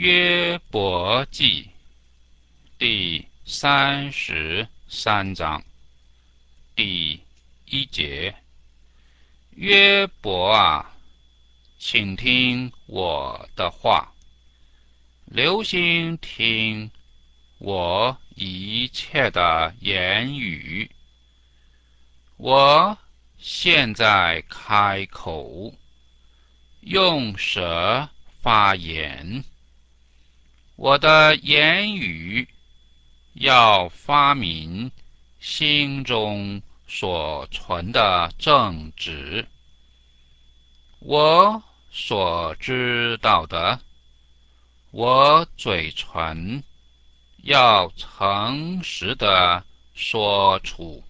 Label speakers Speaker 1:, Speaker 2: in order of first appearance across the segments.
Speaker 1: 约伯记第33章第1节：约伯啊，请听我的话，留心听我一切的言语。我现在开口，用舌发言，我的言语要发明心中所存的正直。我所知道的，我嘴唇要诚实的说出。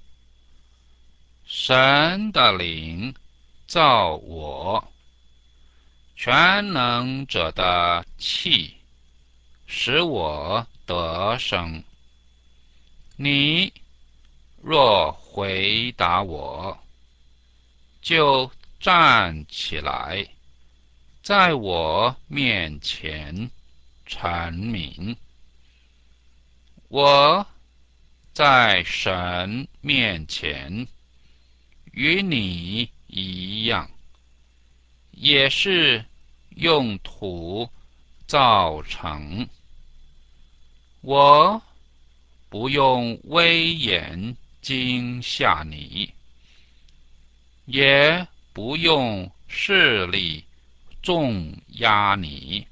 Speaker 1: 神的灵造我，全能者的气使我得生。你若回答我，就站起来，在我面前陈明。我在神面前与你一样，也是用土造成。我不用威严惊吓你，也不用势力重压你。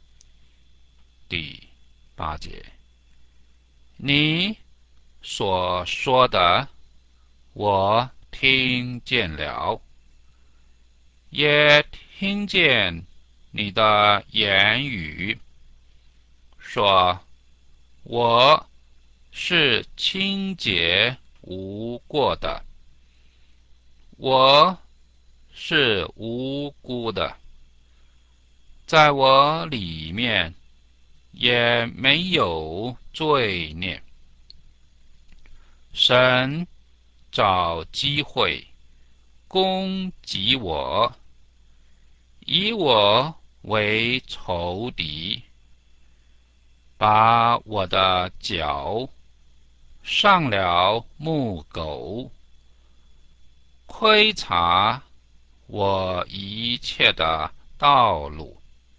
Speaker 1: 第8节：你所说的，我听见了，也听见你的言语，说我是清洁无过的，我是无辜的，在我里面也没有罪孽。神找机会攻击我，以我为仇敌，把我的脚上了木狗，窥察我一切的道路。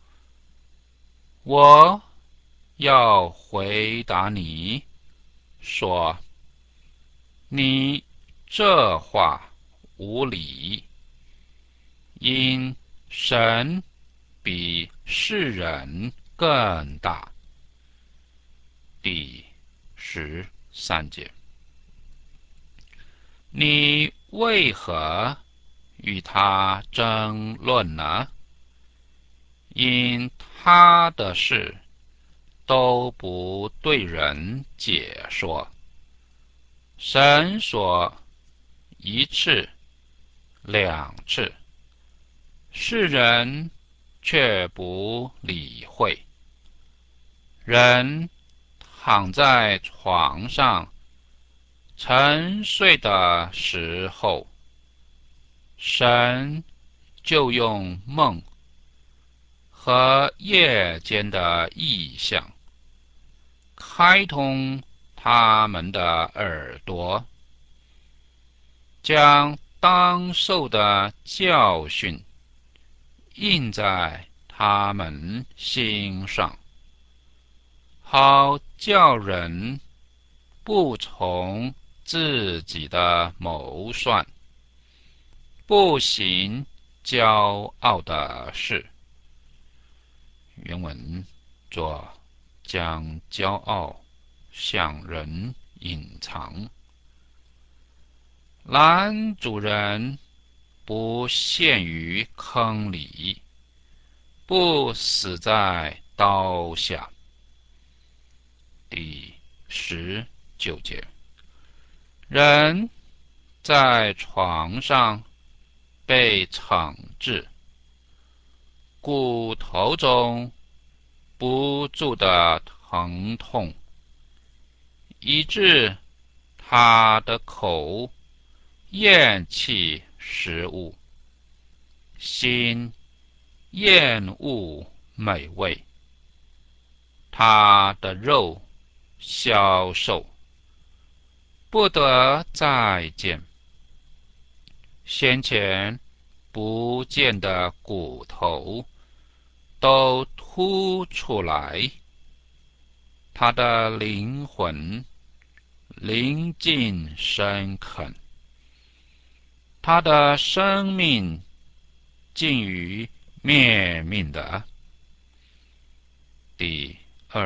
Speaker 1: 我要回答你说，你这话无理，因神比世人更大。第13节：你为何与他争论呢？因他的事都不对人解说。神说一次两次，世人却不理会。人躺在床上沉睡的时候，神就用梦和夜间的异象开通他们的耳朵，将当受的教训印在他们心上，好叫人不从自己的谋算，不行骄傲的事。原文作将骄傲向人隐藏。男主人不陷于坑里，不死在刀下。第19节：人在床上被惩治，骨头中不住的疼痛，以致他的口厌弃食物，心厌恶美味。 他的肉消瘦，不得再见。先前不见的骨头都凸出来，他的灵魂临近深坑，他的生命近于灭命的。第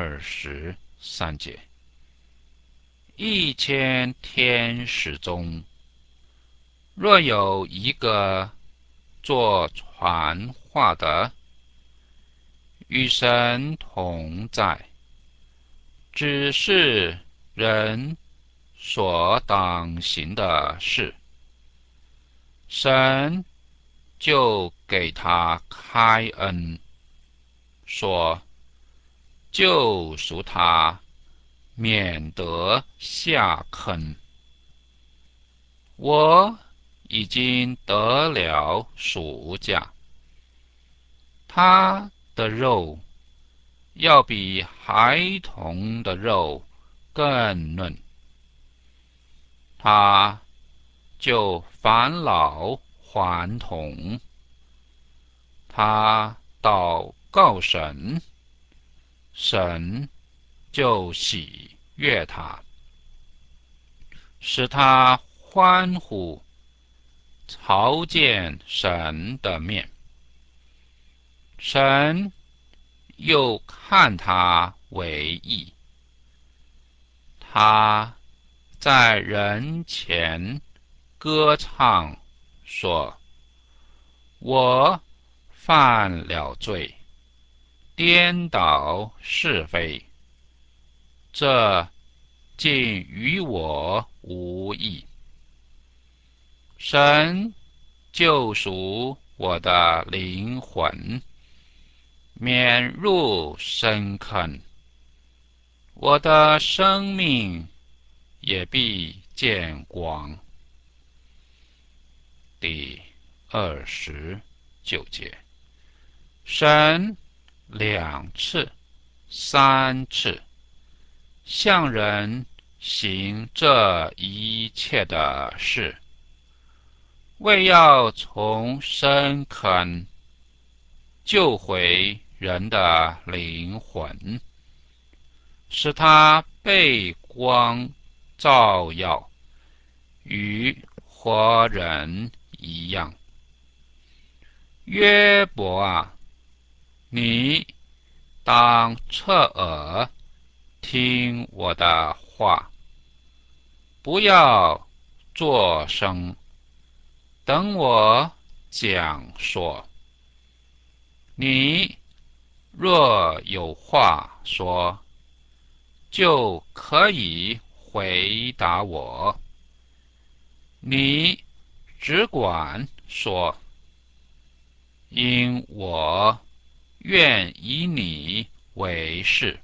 Speaker 1: 23节，1000天使中，若有一个做传话的，与神同在，只是人所当行的事，神就给他开恩，说救赎他，免得下坑。我已经得了赎价，他的肉要比孩童的肉更嫩，他就返老还童，他祷告神，神就喜悦他，使他欢呼，朝见神的面。神又看他为义，他在人前歌唱，说：我犯了罪，颠倒是非，这竟与我无益。神救赎我的灵魂，免入深坑，我的生命也必见光。第29节，神2次、3次向人行这一切的事，为要从深坑救回人的灵魂，使他被光照耀，与活人一样。约伯啊，你当侧耳听我的话，不要作声，等我讲说。你若有话说，就可以回答我。你只管说，因我愿以你为是。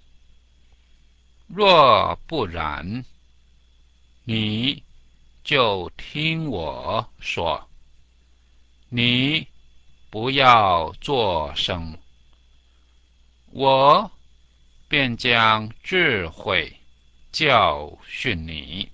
Speaker 1: 若不然，你就听我说，你不要作声，我便将智慧教训你。